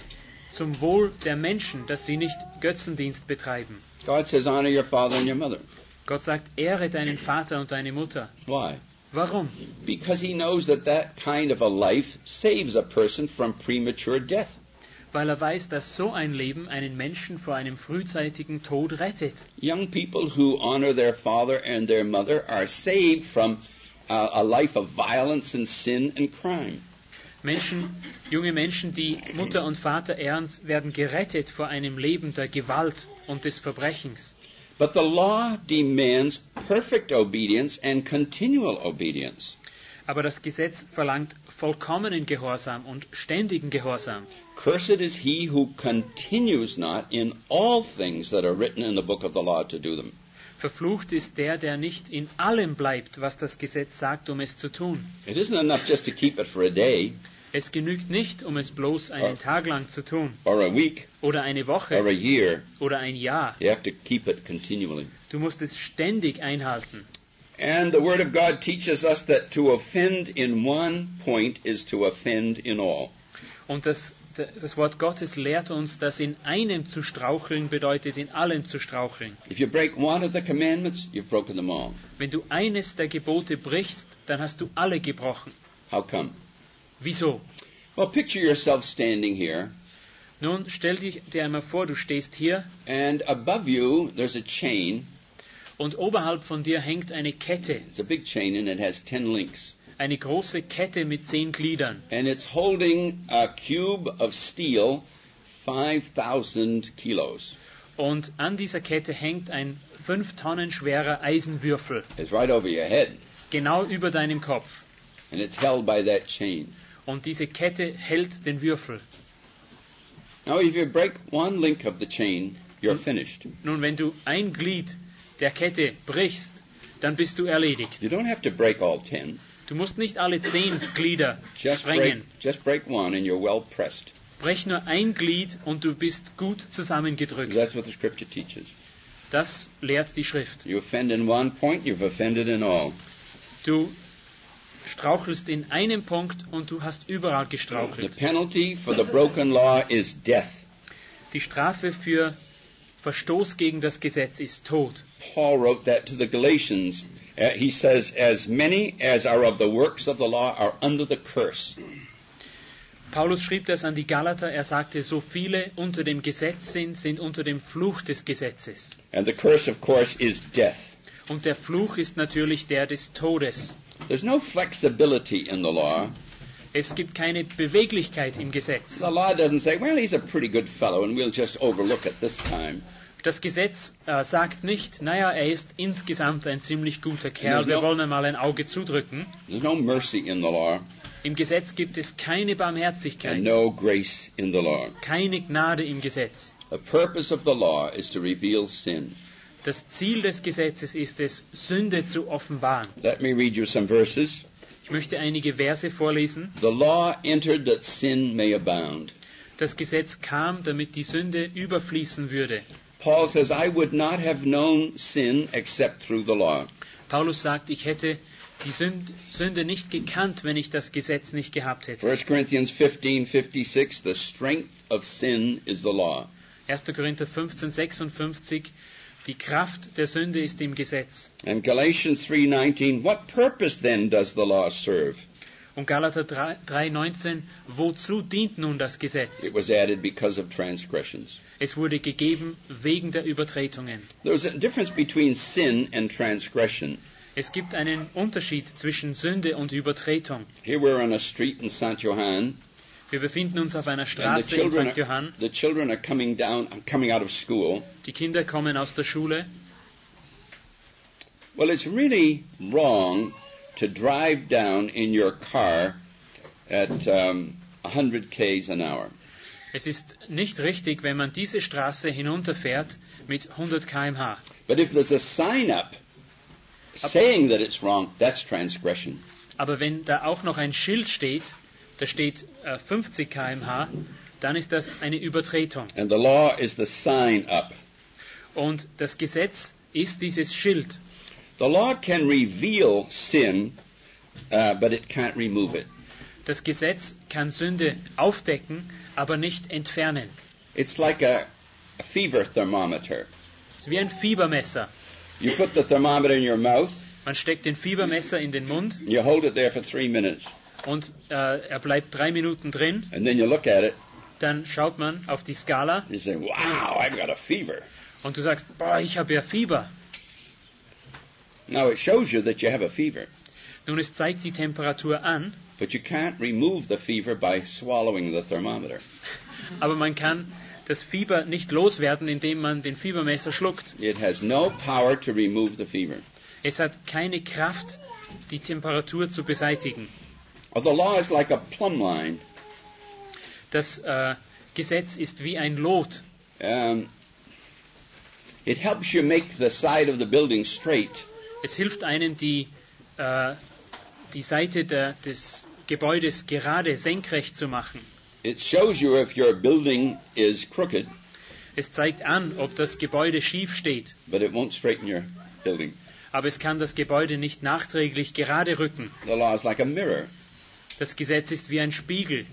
zum Wohl der Menschen, dass sie nicht Götzendienst betreiben. God says, honor your father and your mother. Gott sagt, ehre deinen Vater und deine Mutter. Why? Warum? Because he knows that that kind of a life saves a person from premature death. Weil er weiß, dass so ein Leben einen Menschen vor einem frühzeitigen Tod rettet. Young people who honor their father and their mother are saved from uh, a life of violence and sin and crime. Menschen, junge Menschen, die Mutter und Vater ehren, werden gerettet vor einem Leben der Gewalt und des Verbrechens. But the law demands perfect obedience and continual obedience. Aber das Gesetz verlangt vollkommenen Gehorsam und ständigen Gehorsam. Cursed is he who continues not in all things that are written in the book of the law to do them. Verflucht ist der, der nicht in allem bleibt, was das Gesetz sagt, um es zu tun. It isn't enough just to keep it for a day Es genügt nicht, um es bloß einen Tag lang zu tun, or a week oder eine or a Woche, year. oder ein Jahr. You have to keep it continually. Du musst es ständig einhalten. And the Word of God teaches us that to offend in one point is to offend in all. Und das, das Wort Gottes lehrt uns, dass in einem zu straucheln bedeutet, in allem zu straucheln. If you break one of the commandments, you've broken them all. Wenn du eines der Gebote brichst, dann hast du alle gebrochen. How come? Wieso? Well, picture yourself standing here, Nun stell dich dir einmal vor, du stehst hier and above you there's a chain. und oberhalb von dir hängt eine Kette, It's a big chain, and it has ten links. eine große Kette mit zehn Gliedern. And it's holding a cube of steel, five thousand kilos. Und an dieser Kette hängt ein fünf Tonnen schwerer Eisenwürfel, It's right over your head, genau über deinem Kopf. and it's held by that chain. Und diese Kette hält den Würfel. Now, if you break one link of the chain, you're finished. Nun, wenn du ein Glied der Kette brichst, dann bist du erledigt. You don't have to break all ten. Du musst nicht alle zehn Glieder Just break, sprengen. just break one, and you're well pressed. Brech nur ein Glied und du bist gut zusammengedrückt. That's what the Scripture teaches. Das lehrt die Schrift. You offend in one point, you've offended in all. Du strauchelst in einem Punkt und du hast überall The gestrauchelt. penalty for the broken law is death. Die Strafe für Verstoß gegen das Gesetz ist Tod. Paul wrote that to the Galatians. Uh, he says, as many as are of the works of the law are under the curse. Paulus schrieb das an die Galater. Er sagte, so viele unter dem Gesetz sind, sind unter dem Fluch des Gesetzes. And the curse, of course, is death. Und der Fluch ist natürlich der des Todes. There's no flexibility in the law. Es gibt keine Beweglichkeit im Gesetz. The law doesn't say, well, he's a pretty good fellow and we'll just overlook it this time. Das Gesetz äh, sagt nicht, naja, er ist insgesamt ein ziemlich guter Kerl, wir no, wollen einmal ein Auge zudrücken. There's no mercy in the law. Im Gesetz gibt es keine Barmherzigkeit, And no grace in the law. keine Gnade im Gesetz. The purpose of the law is to reveal sin. Das Ziel des Gesetzes ist es, Sünde zu offenbaren. Let me read you some verses. Ich möchte einige Verse vorlesen. The law entered that sin may abound. Das Gesetz kam, damit die Sünde überfließen würde. Paul says, I would not have known sin except through the law. Paulus sagt, ich hätte die Sünde nicht gekannt, wenn ich das Gesetz nicht gehabt hätte. First Corinthians fifteen fifty-six, the strength of sin is the law. erster Korinther fünfzehn sechsundfünfzig, die Kraft der Sünde ist im Gesetz. And Galatians three nineteen, what purpose then does the law serve? Und Galater drei neunzehn, wozu dient nun das Gesetz? It was added because of transgressions. Es wurde gegeben wegen der Übertretungen. There's a difference between sin and transgression. Es gibt einen Unterschied zwischen Sünde und Übertretung. Here we're on a street in Saint Johann. Wir befinden uns auf einer And the Straße in children, Sankt Johann. are, the children are coming down, coming out of school. Die Kinder kommen aus der Schule. Well, it's really wrong to drive down in your car at um, one hundred kilometers an hour. Es ist nicht richtig, wenn man diese Straße hinunterfährt mit hundert Kilometer pro Stunde. But if there's a sign up saying that it's wrong, that's transgression. Aber wenn da auch noch ein Schild steht, da steht äh, fünfzig Kilometer pro Stunde, dann ist das eine Übertretung. And the law is the sign up. Und das Gesetz ist dieses Schild. The law can reveal sin, uh, but it can't remove it. Das Gesetz kann Sünde aufdecken, aber nicht entfernen. It's like a, a fever thermometer. Es ist wie ein Fiebermesser. You put the thermometer in your mouth, Man steckt den Fiebermesser in den Mund you hold it there for three minutes, und äh, er bleibt drei Minuten drin. and then you look at it, Dann schaut man auf die Skala you say, wow, I've got a fever. und du sagst, boah, ich habe ja Fieber. Now it shows you that you have a fever, Nun, es zeigt die Temperatur an, but you can't remove the fever by swallowing the thermometer. aber man kann das Fieber nicht loswerden, indem man den Fiebermesser schluckt. It has no power to remove the fever. Es hat keine Kraft, die Temperatur zu beseitigen. Well, the law is like a plumb line. Das äh, Gesetz ist wie ein Lot. Um, it helps you make the side of the building straight. Es hilft einem, die, äh, die Seite der, des Gebäudes gerade senkrecht zu machen. It shows you if your building is crooked, Es zeigt an, ob das Gebäude schief steht, but it won't straighten your building. aber es kann das Gebäude nicht nachträglich gerade rücken. The law is like a mirror. Das Gesetz ist wie ein Spiegel.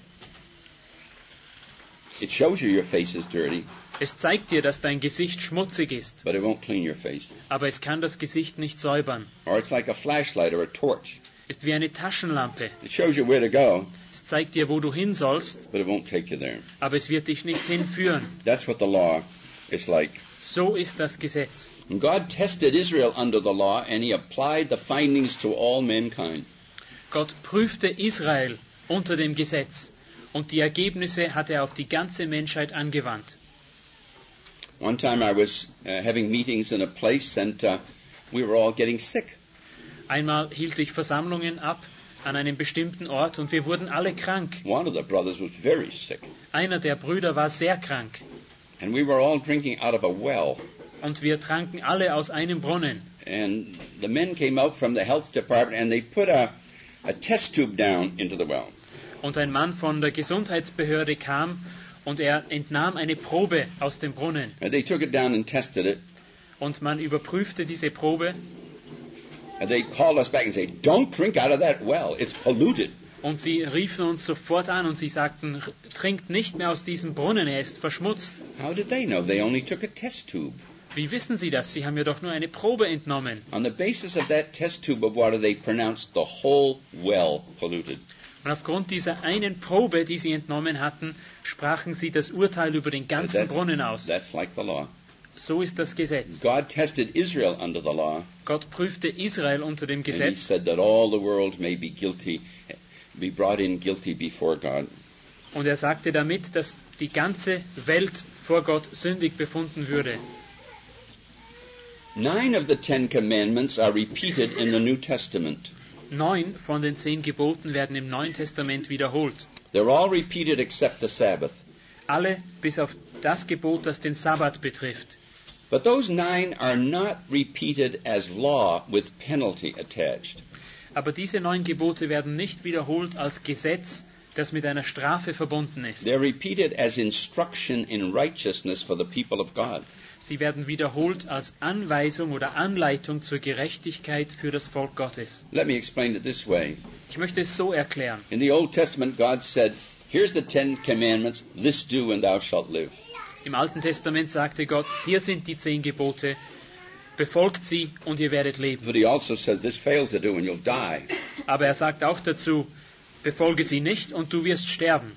It shows you your face is dirty, Es zeigt dir, dass dein Gesicht schmutzig ist, but it won't clean your face. aber es kann das Gesicht nicht säubern. Or it's like a flashlight or a torch. Ist wie eine Taschenlampe. It shows you where to go, Es zeigt dir, wo du hin sollst, but it won't take you there. aber es wird dich nicht hinführen. That's what the law is like. So ist das Gesetz. And God tested Israel under the law, and He applied the findings to all mankind. Gott prüfte Israel unter dem Gesetz und die Ergebnisse hat er auf die ganze Menschheit angewandt. One time I was uh, having meetings in a place, and uh, we were all getting sick. Einmal hielt ich Versammlungen ab an einem bestimmten Ort und wir wurden alle krank. One of the brothers was very sick, Einer der Brüder war sehr krank and we were all drinking out of a well. und wir tranken alle aus einem Brunnen. And the men came out from the health department, and they put a, a test tube down into the well. Und ein Mann von der Gesundheitsbehörde kam und er entnahm eine Probe aus dem Brunnen. And they took it down and tested it. Und man überprüfte diese Probe And they called us back and said, don't drink out of that well. It's polluted. Und sie riefen uns sofort an und sie sagten, trinkt nicht mehr aus diesem Brunnen, er ist verschmutzt. How did they know? They only took a test tube. Wie wissen Sie das? Sie haben ja doch nur eine Probe entnommen. On the basis of that test tube of water, they pronounced the whole well polluted. Und aufgrund dieser einen Probe, die sie entnommen hatten, sprachen sie das Urteil über den ganzen That's, Brunnen aus. that's like the law. So ist das Gesetz. God tested Israel under the law, Gott prüfte Israel unter dem and he Gesetz said that all the world may be guilty, be brought in guilty before God. und er sagte damit, dass die ganze Welt vor Gott sündig befunden würde. Nine of the Ten Commandments are repeated in the New Testament. Neun von den zehn Geboten werden im Neuen Testament wiederholt. They're all repeated except the Sabbath. Alle bis auf das Gebot, das den Sabbat betrifft. But those nine are not repeated as law with penalty attached. Aber diese neun Gebote werden nicht wiederholt als Gesetz, das mit einer Strafe verbunden ist. They're repeated as instruction in righteousness for the people of God. Sie werden wiederholt als Anweisung oder Anleitung zur Gerechtigkeit für das Volk Gottes. Let me explain it this way. Ich möchte es so erklären. In the Old Testament, God said, here's the Ten Commandments, this do and thou shalt live. Im Alten Testament sagte Gott, hier sind die zehn Gebote, befolgt sie und ihr werdet leben. But he also says, this fail to do and you'll die. Aber er sagt auch dazu, befolge sie nicht und du wirst sterben.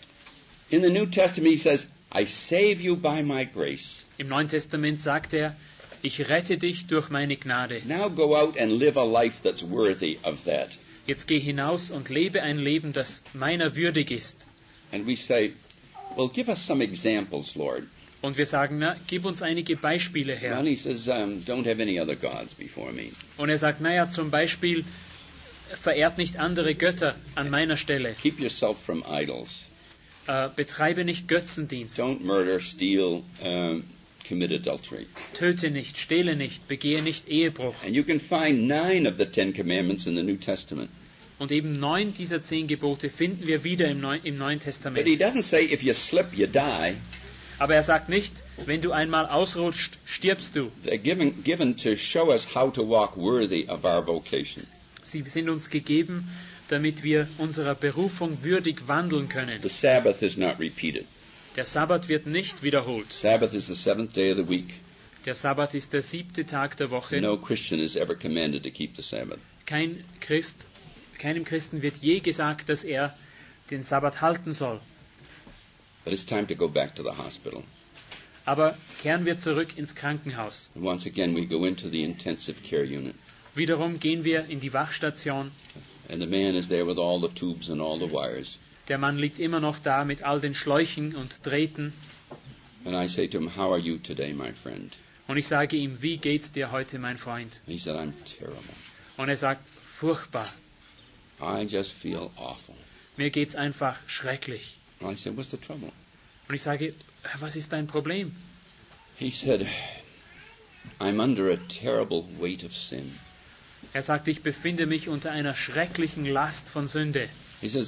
In the New Testament, he says, I save you by my grace. Im Neuen Testament sagt er, ich rette dich durch meine Gnade. Now go out and live a life that's worthy of that. Jetzt geh hinaus und lebe ein Leben, das meiner würdig ist. And we say, well, give us some examples, Lord. Und wir sagen, na, gib uns einige Beispiele her. And he says, um, don't have any other gods before me. Und er sagt, naja, zum Beispiel, verehrt nicht andere Götter an meiner Stelle. Keep yourself from idols. Äh, betreibe nicht Götzendienst. Don't murder, steal, um, commit adultery. Töte nicht, stehle nicht, begehe nicht Ehebruch. And you can find nine of the Ten Commandments in the New Testament. Und eben neun dieser zehn Gebote finden wir wieder im, Neu im Neuen But he Testament. doesn't say if you slip, you die. Aber er sagt nicht, wenn du einmal ausrutscht, stirbst du. They're given, given to show us how to walk worthy of our vocation. Sie sind uns gegeben, damit wir unserer Berufung würdig wandeln können. The Sabbath is not repeated. Der Sabbat wird nicht wiederholt. Sabbath is the seventh day of the week. Der Sabbat ist der siebte Tag der Woche. No Christian is ever commanded to keep the Sabbath. Kein Christ, keinem Christen wird je gesagt, dass er den Sabbat halten soll. But it's time to go back to the hospital. Aber kehren wir zurück ins Krankenhaus. And once again, we go into the intensive care unit. Wiederum gehen wir in die Wachstation. And the man is there with all the tubes and all the wires. Der Mann liegt immer noch da mit all den Schläuchen und Drähten. And I say to him, how are you today, my friend? Und ich sage ihm, wie geht's dir heute, mein Freund? And he said, I'm terrible. Und er sagt, furchtbar. I just feel awful. Mir geht's einfach schrecklich. And I said, what's the trouble? Und ich sage, was ist dein Problem? He said, I'm under a terrible weight of sin. Er sagt, ich befinde mich unter einer schrecklichen Last von Sünde. He says,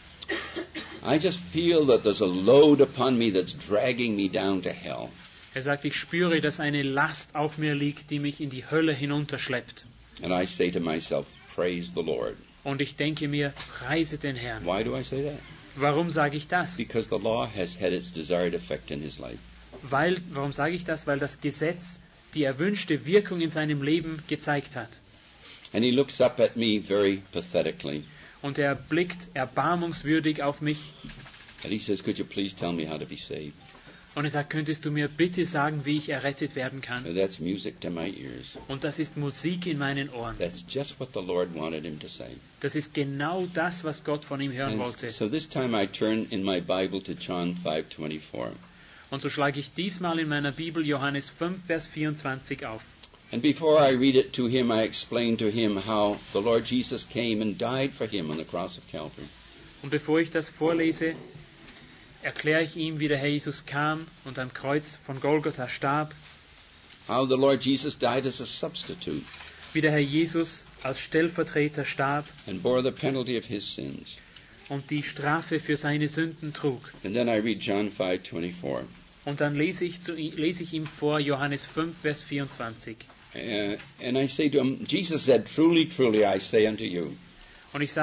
I just feel that there's a load upon me that's dragging me down to hell. Er sagt, ich spüre, dass eine Last auf mir liegt, die mich in die Hölle hinunterschleppt. And I say to myself, praise the Lord. Und ich denke mir, preise den Herrn. Why do I say that? Warum sage ich das? Because the law has had its desired effect in his life. Weil, warum sage ich das? Weil das Gesetz die erwünschte Wirkung in seinem Leben gezeigt hat. And he looks up at me very pathetically. Und er blickt erbarmungswürdig auf mich. And he says, could you please tell me how to be saved? Und er sagt, könntest du mir bitte sagen, wie ich errettet werden kann? And that's music to my ears. Und das ist Musik in meinen Ohren. That's just what the Lord wanted him to say. Das ist genau das, was Gott von ihm hören And wollte. so this time I turn in my Bible to John five twenty-four. Und so schlage ich diesmal in meiner Bibel Johannes fünf, Vers vierundzwanzig auf. And before I read it to him, I explain to him how the Lord Jesus came and died for him on the cross of Calvary. Und bevor ich das vorlese, erkläre ich ihm, wie der Herr Jesus kam und am Kreuz von Golgotha starb, How the Lord Jesus died as a substitute wie der Herr Jesus als Stellvertreter starb and bore the penalty of his sins. und die Strafe für seine Sünden trug. And then I read John five twenty-four. Und dann lese ich, zu, lese ich ihm vor Johannes fünf, Vers vierundzwanzig. Uh, and I say to him, Jesus said, truly, truly, I say unto you, Und ich sage,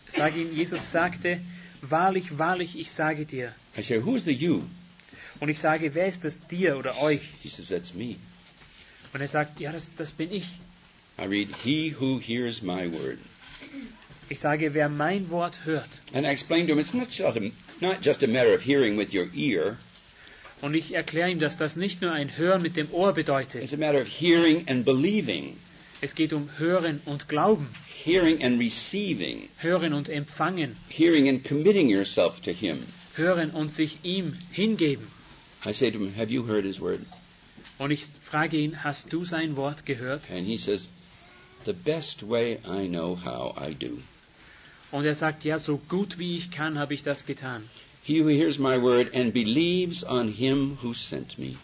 sage ihm, Jesus sagte, wahrlich, wahrlich, ich sage dir. I say, who's the you? Und ich sage, wer ist das dir oder euch? He says, that's me. Und er sagt, ja, das, das bin ich. I read, he who hears my word. Ich sage, wer mein Wort hört. And I explained to him, it's not just a, not just a matter of hearing with your ear. Und ich erkläre ihm, dass das nicht nur ein Hören mit dem Ohr bedeutet. It's a matter of hearing and believing. Es geht um Hören und Glauben. Hearing and receiving. Hören und empfangen. Hearing and committing yourself to him. Hören und sich ihm hingeben. I say to him, have you heard his word? Und ich frage ihn, hast du sein Wort gehört? And he says, the best way I know how I do. Und er sagt, ja, so gut wie ich kann, habe ich das getan. He who hears my word and believes on him who sent me.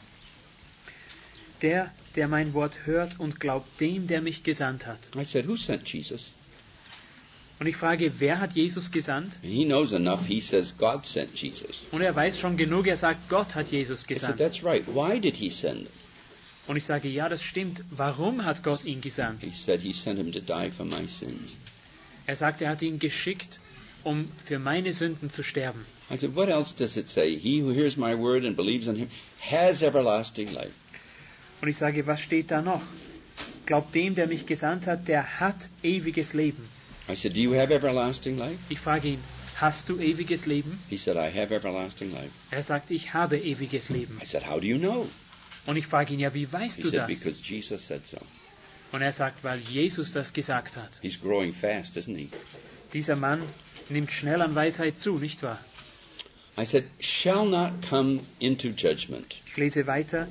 Der, der mein Wort hört und glaubt dem, der mich gesandt hat. I said, who sent Jesus? Und ich frage, wer hat Jesus gesandt? And he knows enough. He says, God sent Jesus. Und er weiß schon genug, er sagt, Gott hat Jesus I said, gesandt. that's right. Why did he send him? Und ich sage, ja, das stimmt. Warum hat Gott ihn gesandt? He said he sent him to die for my sins. Er sagt, er hat ihn geschickt, um für meine Sünden zu sterben. I said, what else does it say? He who hears my word and believes on him has everlasting life. Und ich sage, was steht da noch? Glaubt dem, der mich gesandt hat, der hat ewiges Leben. I said, do you have everlasting life? Ich frage ihn, hast du ewiges Leben? He said, I have everlasting life. Er sagt, ich habe ewiges Leben. I said, how do you know? Und ich frage ihn, ja, wie weißt He du said, das? because Jesus said so. Und er sagt, weil Jesus das gesagt hat. He's growing fast, isn't he? Dieser Mann nimmt schnell an Weisheit zu, nicht wahr? I said, shall not come into judgment. Ich lese weiter.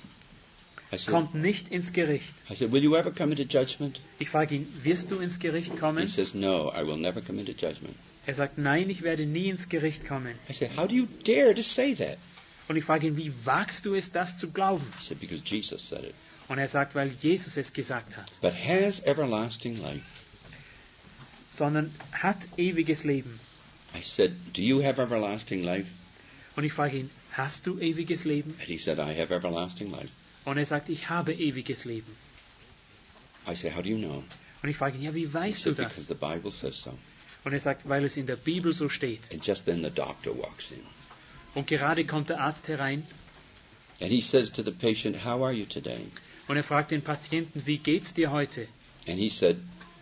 I said, Kommt nicht ins Gericht. I said, will you ever come into judgment? Ich frage ihn, wirst du ins Gericht He kommen? says, no, I will never come into judgment. Er sagt, nein, ich werde nie ins Gericht kommen. I said, how do you dare to say that? Und ich frage ihn, wie wagst du es, das zu glauben? He said, because Jesus said it. Und er sagt, weil Jesus es gesagt hat. But has everlasting life. Sondern hat ewiges Leben. I said, do you have everlasting life? Und ich frage ihn, hast du ewiges Leben? And he said, I have everlasting life. Und er sagt, ich habe ewiges Leben. I said, how do you know? Und ich frage ihn, ja, wie He weißt du said, because das? the Bible says so. Und er sagt, weil es in der Bibel so steht. And just then the doctor walks in. Und gerade kommt der Arzt herein And he says to the patient, how are you today? und er fragt den Patienten, wie geht's dir heute? And he said,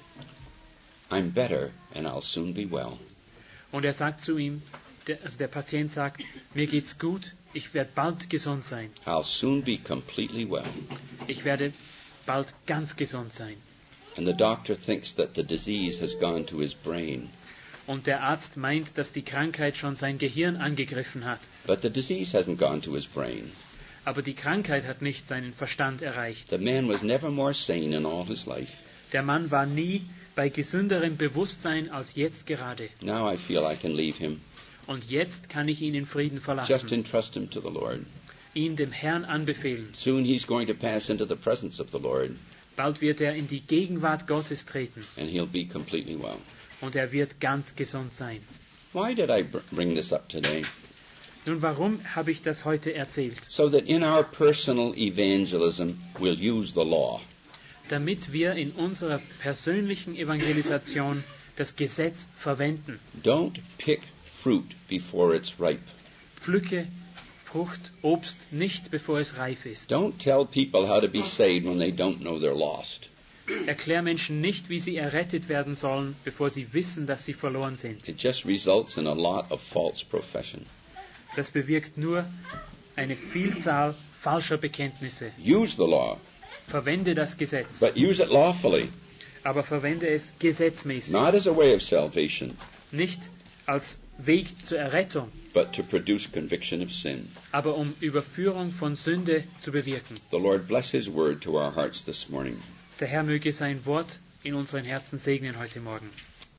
I'm better and I'll soon be well. Und er sagt zu ihm, der, also der Patient sagt, mir geht's gut, ich werde bald gesund sein. I'll soon be completely well. Ich werde bald ganz gesund sein. And the doctor thinks that the disease has gone to his brain. Und der Arzt meint, dass die Krankheit schon sein Gehirn angegriffen hat. But the disease hasn't gone to his brain. Aber die Krankheit hat nicht seinen Verstand erreicht. The man was never more sane in all his life. Der Mann war nie bei gesünderem Bewusstsein als jetzt gerade. Now I feel I can leave him. Und jetzt kann ich ihn in Frieden Just verlassen, entrust him to the Lord. ihn dem Herrn anbefehlen. Soon he's going to pass into the presence of the Lord, Bald wird er in die Gegenwart Gottes treten and he'll be completely well. und er wird ganz gesund sein. Why did I br- bring this up today? Nun, warum habe ich das heute erzählt? So that in our personal evangelism we'll use the law. Damit wir in unserer persönlichen Evangelisation das Gesetz verwenden. Don't pick fruit before it's ripe. Pflücke Frucht, Obst nicht, bevor es reif ist. Don't tell people how to be saved when they don't know they're lost. Erklär Menschen nicht, wie sie errettet werden sollen, bevor sie wissen, dass sie verloren sind. It just results in a lot of false profession. Das bewirkt nur eine Vielzahl falscher Bekenntnisse. Use the law, Verwende das Gesetz, but use it lawfully, aber verwende es gesetzmäßig. not as a way of salvation, Nicht als Weg zur Errettung, but to produce conviction of sin. aber um Überführung von Sünde zu bewirken. The Lord bless His word to our hearts this morning. Der Herr möge sein Wort in unseren Herzen segnen heute Morgen.